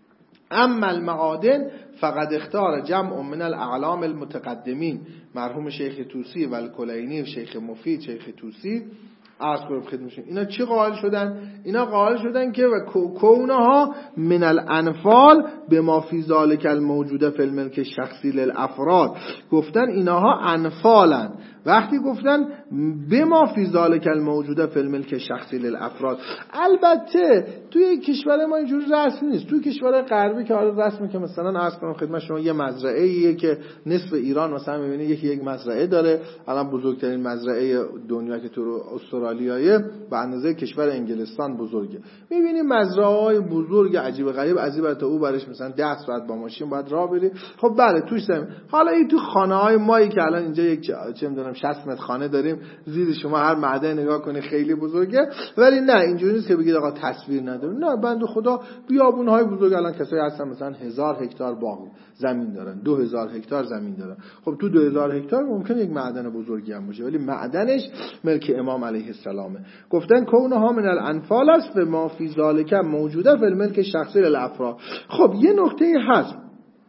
اما المعادن فقد اختار جمع من الاعلام المتقدمین، مرحوم شیخ طوسی و الکلینی و شیخ مفید شیخ طوسی عرض کنم خدمتشون. اینا چی قائل شدن؟ اینا قائل شدن که و کونها من الانفال به ما فی ذالک الموجوده فی الملک شخصی للافراد. گفتن اینها انفالن. وقتی گفتن به ما فی ذالک الموجوده فی الملک شخصی للافراد، البته توی کشور ما اینجوری رسمی نیست. توی کشور غربی که حالا رسمی که مثلا عرض کنم خدمت شما یه مزرعه‌ایه که نصف ایران مثلا می‌بینید یکی یک مزرعه داره، الان بزرگترین مزرعه دنیا که تو استرالیایه به اندازه کشور انگلستان بزرگه. می‌بینید مزرعه‌های بزرگ عجیب غریب از این ور تا اون برش مثلا ده ساعت با ماشین باید راه بری. خب بله توش زمین. حالا این تو خانه‌های مایی که الان اینجا یک چه می‌دونم شصت متر خانه داریم، زیر شما هر معدن نگاه کنی خیلی بزرگه، ولی نه اینجوری نیست که بگید آقا تصویر نداره. نه بنده خدا بیابون‌های بزرگ الان کسایی هستن مثلا هزار هکتار باغ زمین دارن، دو هزار هکتار زمین دارن. خب تو دو هزار هکتار ممکنه یک معدن بزرگی هم باشه، ولی معدنش ملک امام علیه السلامه. گفتن کونها من الانفال است و ما فی ذالک موجوده فی الملک شخصی للافراد. خب یه نکته هست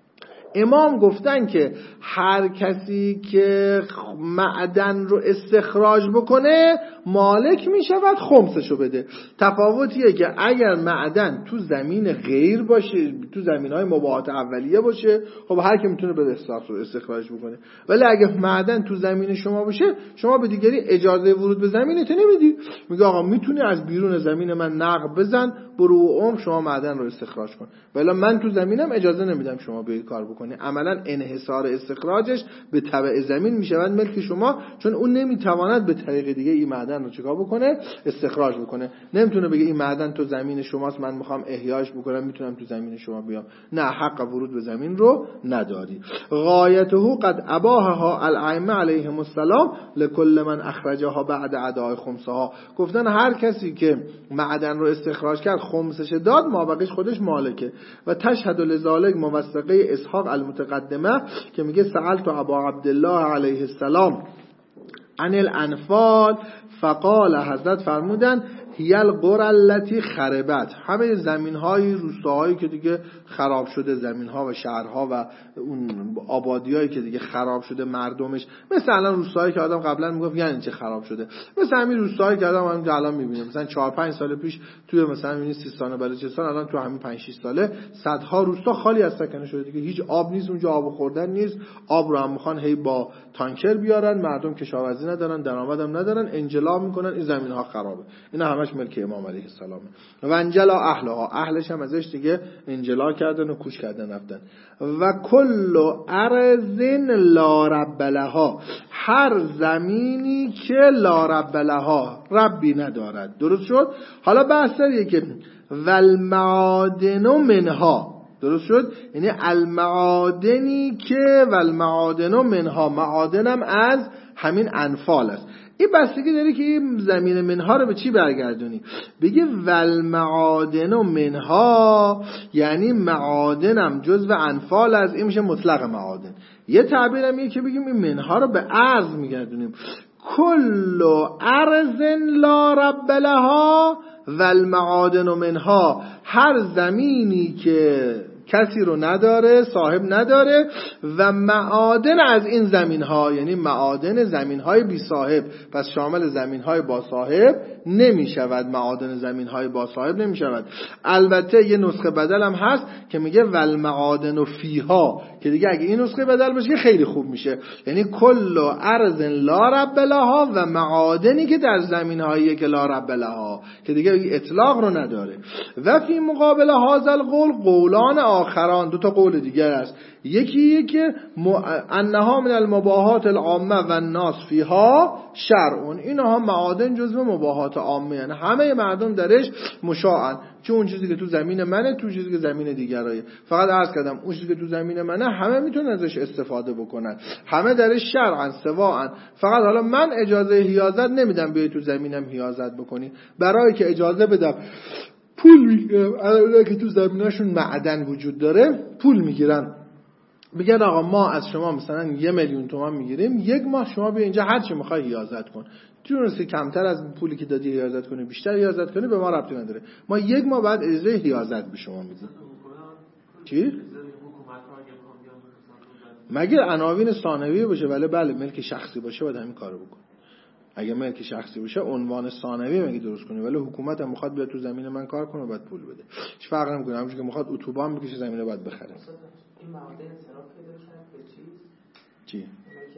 امام گفتن که هر کسی که معدن رو استخراج بکنه مالک میشود خمسشو بده. تفاوتیه که اگر معدن تو زمین غیر باشه، تو زمینهای مباحات اولیه باشه، خب هر کی میتونه به استخراج بکنه. ولی اگه معدن تو زمین شما باشه، شما به دیگری اجازه ورود به زمینت نمیدی. میگه آقا میتونی از بیرون زمین من نقب بزن، برو و عمر شما معدن رو استخراج کن، ولی من تو زمینم اجازه نمیدم شما به این کار بکنی. عملا انحصار استخراجش به تبع زمین میشود ملک شما، چون اون نمیتواند به طریق دیگه این معدن رو چیکار بکنه؟ استخراج بکنه. نمیتونه بگه این معدن تو زمین شماست، من میخوام احیاش بکنم، میتونم تو زمین شما بیام. نه، حق ورود به زمین رو نداری. غایته قد اباحها الائمه علیهم السلام لكل من اخرجها بعد اداء خمسها. گفتن هر کسی که معدن رو استخراج کرد خمسش داد، مابقیش خودش مالکه. و تشهد لذالک موثقه اسحاق المتقدمه که میگه سألت ابا عبدالله علیه السلام عن الانفال فقال، حضرت فرمودن هی القرى التي خربت، همه زمین‌های روستاهایی که دیگه خراب شده، زمین‌ها و شهرها و اون آبادیایی که دیگه خراب شده مردمش، مثلا الان روستاهایی که آدم قبلا میگفت یعنی چه خراب شده، مثلا همین روستاهایی که آدم هم الان می‌بینه، مثلا چهار پنج سال پیش توی مثلا می‌بینی سیستان و بلوچستان، الان تو همین پنج شش ساله صدها روستا خالی از سکنه شده دیگه، هیچ آب نیست اونجا، آب خوردن نیست، آب رو هم می‌خوان هی با تانکر بیارن، مردم کشاورزی ندارن، درآمدم ندارن، انجلا می‌کنن، این زمین‌ها خرابه. اینا همش ملک امام علیه السلام. و انجلا اهلها، اهلش هم ازش دیگه انجلا کردن و کوچ کردن رفتن. و کل ارض لا رب لها، هر زمینی که لا رب لها، ربی ندارد. درست شد؟ حالا بحث داره که والمعادن منها، درست شد؟ یعنی المعادنی که والمعادن منها، معادنم از همین انفال است. این بستگی داره که این زمین منها رو به چی برگردونی. بگه والمعادن منها یعنی معادنم جزو انفال از این میشه مطلق معادن. یه تعبیرم اینه که بگیم این منها رو به ارض میگردونیم. کل ارض لا رب لها والمعادن منها، هر زمینی که کسی رو نداره، صاحب نداره، و معادن از این زمین ها، یعنی معادن زمین های بی صاحب، پس شامل زمین های با صاحب نمی شود، معادن زمین های با صاحب نمی شود. البته یه نسخه بدل هم هست که میگه والمعادن و فیها، که دیگه اگه این نسخه بدل بشه خیلی خوب میشه، یعنی کل ارض لا رب لها و معادنی که در زمین هایی که لا رب لها، که دیگه اطلاق رو نداره. و فی مقابل هذا القول قولان آخران، دو تا قول دیگر است. یکی یکی انها من المباحات العامه و الناس فیها شرع، اینها معادن جزو مباحات عامه، یعنی همه مردم درش مشاعن، چون اون چیزی که تو زمین منه، تو چیزی که زمین دیگرایه. فقط عرض کردم اون چیزی که تو زمین منه همه میتونن ازش استفاده بکنن، همه درش شرعن سواعن. فقط حالا من اجازه حیازت نمیدم بیای تو زمینم حیازت بکنی، برای که اجازه بدم پول میگیرم. الان که تو زمیناشون معدن وجود داره پول میگیرن، میگن آقا ما از شما مثلا یه میلیون تومان میگیریم، یک ماه شما بیا اینجا هر چی میخوای حیازت کن، تونستی کمتر از پولی که دادی حیازت کنی، بیشتر حیازت کنی، به ما ربطی نداره، ما یک ماه بعد اجازه حیازت به شما میدیم. چی؟ مگه عناوین ثانویه باشه، ولی بله ملک شخصی باشه باید همین کارو بکن. اگه ملک شخصی باشه عنوان ثانوی مگه درست کنی، ولی حکومت هم میخواد بیاد تو زمین من کار کنه و بعد پول بده، هیچ فرقی نمیکنه. همونجوری که میخواد اتوبان بکشه زمینه بعد بخره. این معادن انصراف پیدا شد به چی؟ چی؟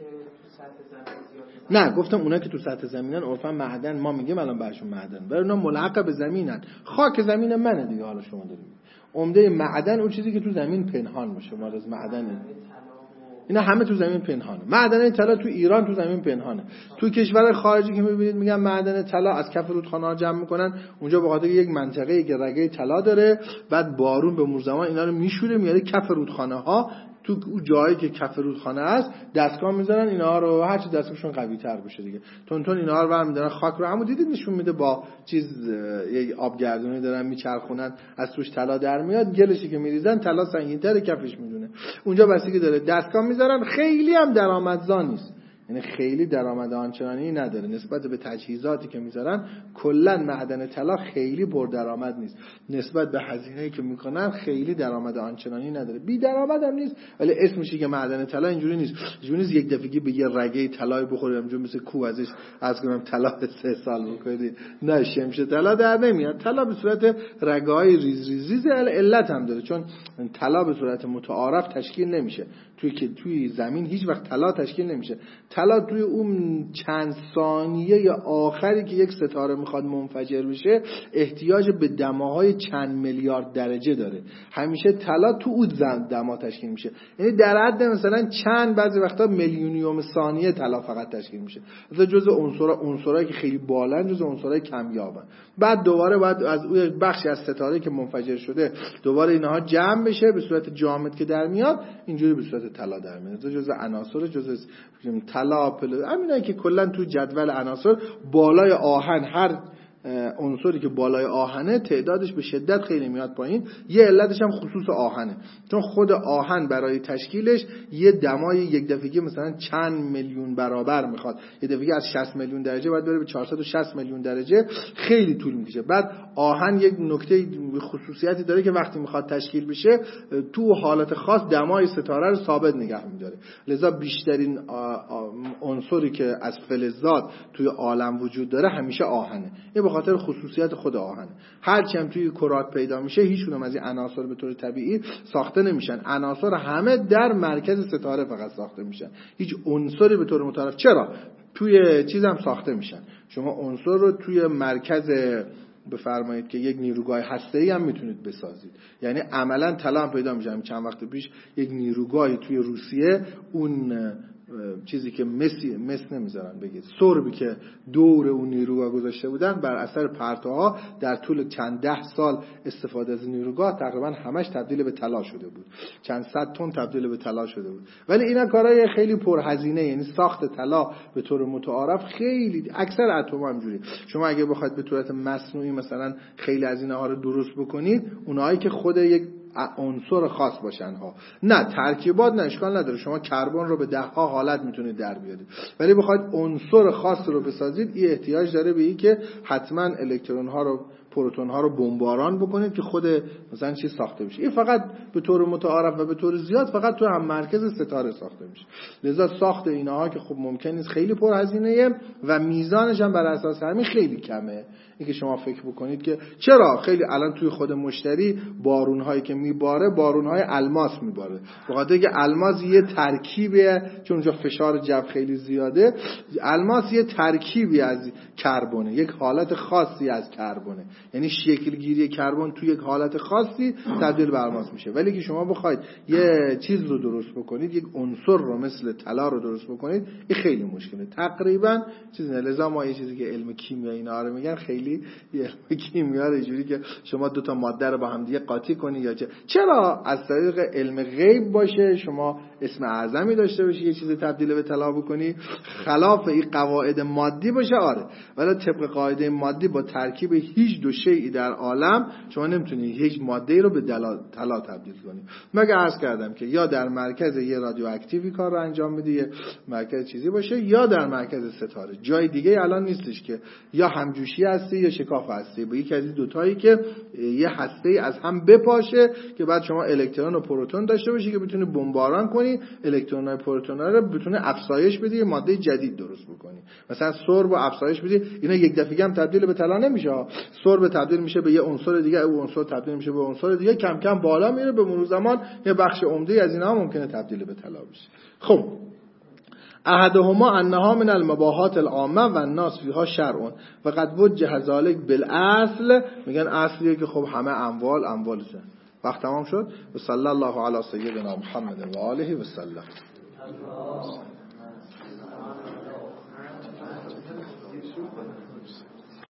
نه گفتم اونا که تو سطح زمینن عرفا معدن، ما میگیم الان برشون معدن، ولی اونا ملحق به زمینن. خاک زمین منه دیگه، حالا شما دارید عمده معدن اون چیزی که تو زمین پنهان باشه، ما از معدن اینا همه تو زمین پنهانه. معدن طلا تو ایران تو زمین پنهانه. تو کشور خارجی که میبینید میگن معدن طلا از کف رودخانه‌ها جمع میکنن، اونجا به خاطر یک منطقه‌ای که رگه طلا داره، بعد بارون به مرور زمان اینا رو میشوره میاره کف رودخانه‌ها، تو اون جایی که کف رودخانه است دستگاه میذارن اینا رو، هر چی دستگاهشون قوی تر بشه دیگه، تون تون اینا رو برمی‌دارن، خاک رو همون دیدید نشون میده با چیز یه آبگردونی دارن میچرخونن، از توش طلا در میاد، گلشی که میریزن طلا سنگین‌تر کفش میدونه. اونجا بستگی داره دستگاه میذارن، خیلی هم درآمدزا نیست، یعنی خیلی درآمد آنچنانی نداره نسبت به تجهیزاتی که میذارن. کلا معدن طلا خیلی پردرآمد نیست نسبت به هزینه‌ای که میکنن، خیلی درآمد آنچنانی نداره. بی درآمد هم نیست ولی اسمشه که معدن طلا. اینجوری نیست، اینجوری نیست یک دفعه به یه رگه طلای بخوریم اینجوری مثل کو ازش از کنم طلا سه سال بکنید. نه، شمشه طلا در نمیاد. طلا به صورت رگه‌های ریز ریز ریز علت هم داره، چون طلا به صورت متعارف تشکیل نمیشه. توی که توی زمین هیچ وقت طلا تشکیل نمیشه. طلا توی اون چند ثانیه آخری که یک ستاره میخواد منفجر بشه احتیاج به دماهای چند میلیارد درجه داره. همیشه طلا تو اون دما تشکیل میشه، یعنی در حد مثلا چند بعضی وقتا میلیونیوم ثانیه طلا فقط تشکیل میشه. مثلا جزء عنصرها عنصرایی که خیلی بالان جزء عنصرهای کمیابن. بعد دوباره بعد از اون بخشی از ستاره که منفجر شده دوباره اینها جمع بشه به صورت جامد که در میاد، اینجوری به صورت طلا در میاد. جزء عناصر جزء طلا پل همینایی که کلا تو جدول عناصر بالای آهن، هر عنصری که بالای آهنه تعدادش به شدت خیلی میاد پایین. یه علتش هم خصوص آهنه، چون خود آهن برای تشکیلش یه دمای یک دفعگی مثلا چند میلیون برابر میخواد. یه دفعگی از شصت میلیون درجه باید بره به چهارصد و شصت میلیون درجه، خیلی طول میکشه. بعد آهن یک نکته خصوصیتی داره که وقتی میخواد تشکیل بشه تو حالت خاص دمای ستاره رو ثابت نگه میداره. لذا بیشترین عنصری که از فلزات توی عالم وجود داره همیشه آهنه. به خاطر خصوصیت خود آهن. هرچی هم توی کرات پیدا میشه هیچ کدوم از این عناصر به طور طبیعی ساخته نمیشن. عناصر همه در مرکز ستاره فقط ساخته میشن، هیچ عنصری به طور متعارف. چرا توی چیز هم ساخته میشن؟ شما عنصر رو توی مرکز بفرمایید که یک نیروگاه هسته‌ای هم میتونید بسازید. یعنی عملا طلا هم پیدا میشه. چند وقت پیش یک نیروگاهی توی روسیه اون چیزی که مسی مس نمیذارن بگید سربی که دور اون نیروگاه گذاشته بودن بر اثر پرتوها در طول چند ده سال استفاده از نیروگاه تقریبا همش تبدیل به طلا شده بود. چند صد تن تبدیل به طلا شده بود. ولی اینا کارهای خیلی پرهزینه، یعنی ساخت طلا به طور متعارف خیلی اکثر اتم همجوری. شما اگه بخواید به صورت مصنوعی مثلا خیلی از اینها رو درست بکنید، اونایی که خود یک عنصر خاص باشن ها، نه ترکیبات، نه اشکال نداره. شما کربن رو به ده ها حالت میتونید در بیارید، ولی بخواید عنصر خاص رو بسازید این احتیاج داره به این که حتما الکترون ها رو پروتون ها رو بمباران بکنید که خود مثلا چی ساخته بشه. این فقط به طور متعارف و به طور زیاد فقط تو هم مرکز ستاره ساخته میشه. لذا ساخت اینها که خب ممکن نیست خیلی پرهزینه و میزانش هم بر اساس همین خیلی کمه. اینکه شما فکر بکنید که چرا خیلی الان توی خود مشتری بارون هایی که میباره بارون های الماس میباره، به خاطر اینکه الماس یه ترکیبه، چون اونجا فشار جو خیلی زیاده. الماس یه ترکیبی از کربونه، یک حالت خاصی از کربونه، یعنی شکل گیری کربن توی یک حالت خاصی تبدیل به الماس میشه. ولی که شما بخواید یه چیز رو درست بکنید، یک عنصر رو مثل طلا رو درست بکنید، این خیلی مشکله. تقریبا چیزی نه. لذا ما یه چیزی که علم کیمیا اینا رو میگن خیلی یه علم کیمیا اینجوری که شما دو تا ماده رو با هم دیگه قاطی کنی یا چه. چرا از طریق علم غیب باشه شما اسم اعظمی داشته باشی یه چیز تبدیل به طلا بکنی، خلاف این قواعد مادی باشه آره، ولی طبق قاعده مادی با ترکیب هیچ دو شیئی در عالم شما نمیتونی هیچ ماده رو به طلا تبدیل کنی، مگر عرض کردم که یا در مرکز یه رادیواکتیوی کار رو انجام میده، یه مرکز چیزی باشه، یا در مرکز ستاره. جای دیگه الان نیستش که یا همجوشی هستی یا شکاف هستی، با یکی از این دو تایی که یه هسته از هم بپاشه که بعد شما الکترون و پروتون داشته باشی که بتونی بمباران کنی الکترون و پروتون رو، بتونه افزایش بدی یه ماده جدید درست بکنی. مثلا سرب افزایش بدی، اینا یک دفعه هم تبدیل به طلا نمیشه. سرب تبدیل میشه به یه عنصر دیگه، اون عنصر تبدیل میشه به عنصر دیگه، کم کم بالا میره، به مرور زمان یه بخش عمده از اینا ممکنه تبدیل به طلا بشه. خب احدهما انها من المباحات العامه و الناس فيها شرع و قد وجه ذلك بالاصل. میگن اصلیه که خب همه اموال اموالشه. وقت تمام شد. و صلی الله علی سیدنا محمد و آله و سلم.